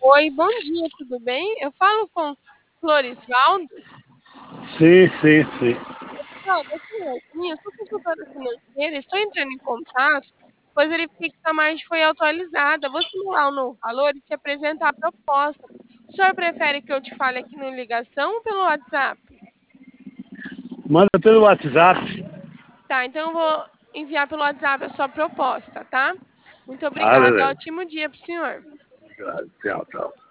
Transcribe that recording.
Oi, bom dia, tudo bem? Eu falo com Floresvaldo. Sim, sim, sim. Não, eu sou Yasmin, eu sou consultora financeira, estou entrando em contato, pois verifiquei que sua margem foi atualizada. Vou simular um novo valor e te apresentar a proposta. O senhor prefere que eu te fale aqui na ligação ou pelo WhatsApp? Manda pelo WhatsApp. Tá, então eu vou enviar pelo WhatsApp a sua proposta, tá? Muito Ah, obrigada, beleza. ótimo dia para o senhor. Tchau, tchau.